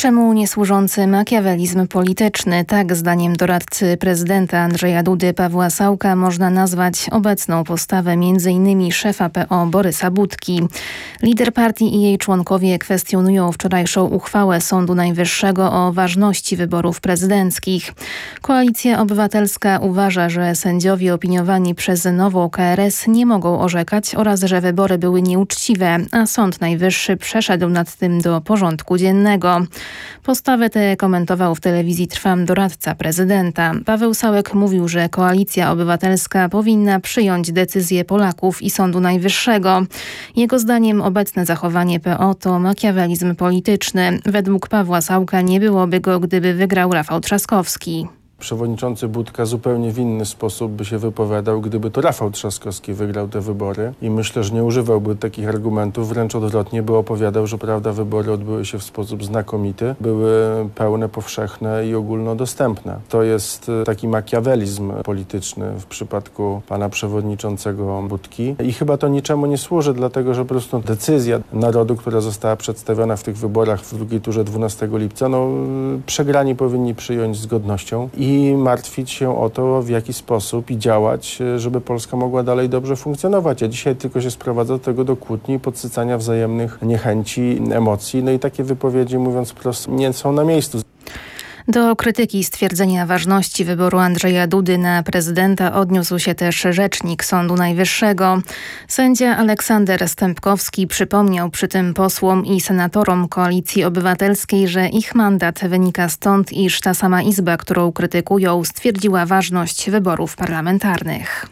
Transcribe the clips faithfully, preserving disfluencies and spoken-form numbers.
Niczemu niesłużący makiawelizm polityczny. Tak zdaniem doradcy prezydenta Andrzeja Dudy Pawła Sałka można nazwać obecną postawę m.in. szefa P O Borysa Budki. Lider partii i jej członkowie kwestionują wczorajszą uchwałę Sądu Najwyższego o ważności wyborów prezydenckich. Koalicja Obywatelska uważa, że sędziowie opiniowani przez nową K R S nie mogą orzekać oraz że wybory były nieuczciwe, a Sąd Najwyższy przeszedł nad tym do porządku dziennego. Postawę tę komentował w telewizji Trwam doradca prezydenta. Paweł Sałek mówił, że Koalicja Obywatelska powinna przyjąć decyzję Polaków i Sądu Najwyższego. Jego zdaniem obecne zachowanie P O to makiawelizm polityczny. Według Pawła Sałka nie byłoby go, gdyby wygrał Rafał Trzaskowski. Przewodniczący Budka zupełnie w inny sposób by się wypowiadał, gdyby to Rafał Trzaskowski wygrał te wybory i myślę, że nie używałby takich argumentów, wręcz odwrotnie by opowiadał, że prawda, wybory odbyły się w sposób znakomity, były pełne, powszechne i ogólnodostępne. To jest taki makiawelizm polityczny w przypadku pana przewodniczącego Budki i chyba to niczemu nie służy, dlatego że po prostu decyzja narodu, która została przedstawiona w tych wyborach w drugiej turze dwunastego lipca, no przegrani powinni przyjąć z godnością i i martwić się o to, w jaki sposób i działać, żeby Polska mogła dalej dobrze funkcjonować. A dzisiaj tylko się sprowadza do tego do kłótni i podsycania wzajemnych niechęci, emocji. No i takie wypowiedzi, mówiąc wprost, nie są na miejscu. Do krytyki stwierdzenia ważności wyboru Andrzeja Dudy na prezydenta odniósł się też rzecznik Sądu Najwyższego. Sędzia Aleksander Stępkowski przypomniał przy tym posłom i senatorom Koalicji Obywatelskiej, że ich mandat wynika stąd, iż ta sama Izba, którą krytykują, stwierdziła ważność wyborów parlamentarnych.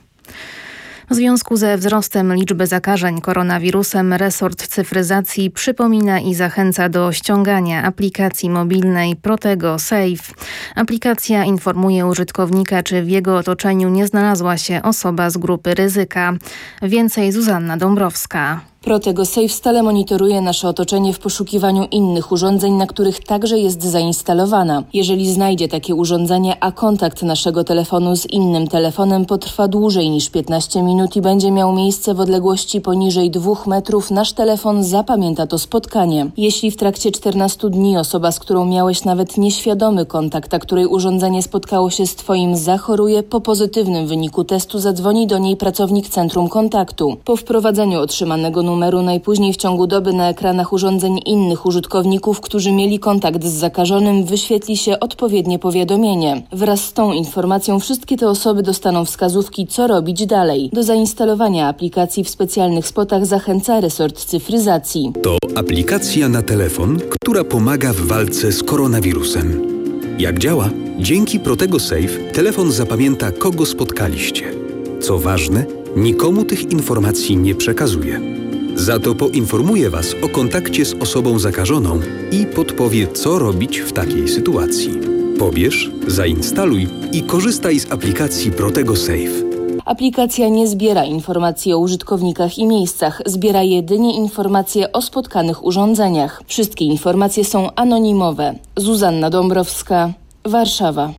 W związku ze wzrostem liczby zakażeń koronawirusem resort cyfryzacji przypomina i zachęca do ściągania aplikacji mobilnej Protego Safe. Aplikacja informuje użytkownika, czy w jego otoczeniu nie znalazła się osoba z grupy ryzyka. Więcej Zuzanna Dąbrowska. Protego Safe stale monitoruje nasze otoczenie w poszukiwaniu innych urządzeń, na których także jest zainstalowana. Jeżeli znajdzie takie urządzenie, a kontakt naszego telefonu z innym telefonem potrwa dłużej niż piętnaście minut i będzie miał miejsce w odległości poniżej dwóch metrów, nasz telefon zapamięta to spotkanie. Jeśli w trakcie czternastu dni osoba, z którą miałeś nawet nieświadomy kontakt, a której urządzenie spotkało się z Twoim, zachoruje, po pozytywnym wyniku testu zadzwoni do niej pracownik Centrum Kontaktu. Po wprowadzeniu otrzymanego numeru najpóźniej w ciągu doby na ekranach urządzeń innych użytkowników, którzy mieli kontakt z zakażonym, wyświetli się odpowiednie powiadomienie. Wraz z tą informacją wszystkie te osoby dostaną wskazówki, co robić dalej. Do zainstalowania aplikacji w specjalnych spotach zachęca resort cyfryzacji. To aplikacja na telefon, która pomaga w walce z koronawirusem. Jak działa? Dzięki Protego Safe telefon zapamięta, kogo spotkaliście. Co ważne, nikomu tych informacji nie przekazuje. Za to poinformuje Was o kontakcie z osobą zakażoną i podpowie, co robić w takiej sytuacji. Pobierz, zainstaluj i korzystaj z aplikacji Protego Safe. Aplikacja nie zbiera informacji o użytkownikach i miejscach, zbiera jedynie informacje o spotkanych urządzeniach. Wszystkie informacje są anonimowe. Zuzanna Dąbrowska, Warszawa.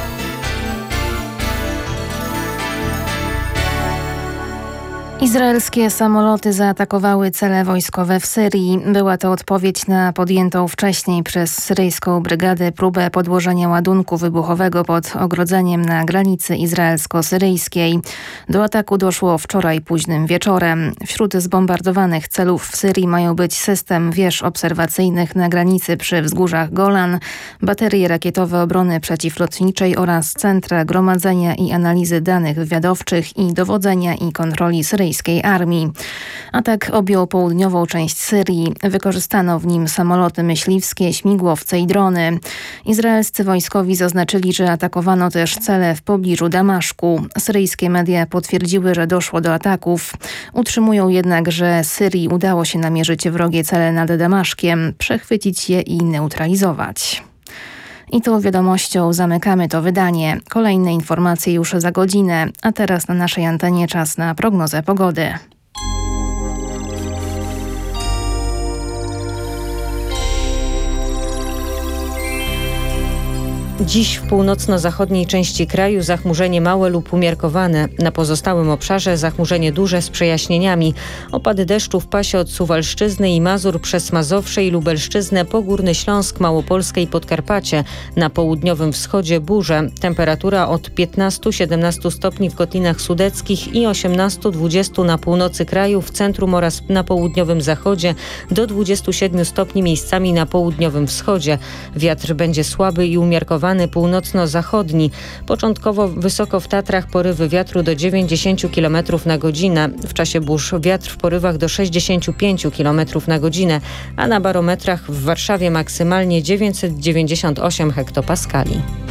Izraelskie samoloty zaatakowały cele wojskowe w Syrii. Była to odpowiedź na podjętą wcześniej przez syryjską brygadę próbę podłożenia ładunku wybuchowego pod ogrodzeniem na granicy izraelsko-syryjskiej. Do ataku doszło wczoraj późnym wieczorem. Wśród zbombardowanych celów w Syrii mają być system wież obserwacyjnych na granicy przy wzgórzach Golan, baterie rakietowe obrony przeciwlotniczej oraz centra gromadzenia i analizy danych wywiadowczych i dowodzenia i kontroli syryjskiej armii. Atak objął południową część Syrii. Wykorzystano w nim samoloty myśliwskie, śmigłowce i drony. Izraelscy wojskowi zaznaczyli, że atakowano też cele w pobliżu Damaszku. Syryjskie media potwierdziły, że doszło do ataków. Utrzymują jednak, że Syrii udało się namierzyć wrogie cele nad Damaszkiem, przechwycić je i neutralizować. I tą wiadomością zamykamy to wydanie. Kolejne informacje już za godzinę, a teraz na naszej antenie czas na prognozę pogody. Dziś w północno-zachodniej części kraju zachmurzenie małe lub umiarkowane. Na pozostałym obszarze zachmurzenie duże z przejaśnieniami. Opady deszczu w pasie od Suwalszczyzny i Mazur przez Mazowsze i Lubelszczyznę po Górny Śląsk, Małopolskę i Podkarpacie. Na południowym wschodzie burze. Temperatura od piętnastu do siedemnastu stopni w Kotlinach Sudeckich i osiemnastu do dwudziestu na północy kraju, w centrum oraz na południowym zachodzie, do dwudziestu siedmiu stopni miejscami na południowym wschodzie. Wiatr będzie słaby i umiarkowany północno-zachodni. Początkowo wysoko w Tatrach porywy wiatru do dziewięćdziesięciu kilometrów na godzinę. W czasie burz wiatr w porywach do sześćdziesięciu pięciu kilometrów na godzinę, a na barometrach w Warszawie maksymalnie dziewięćset dziewięćdziesiąt osiem hektopaskali.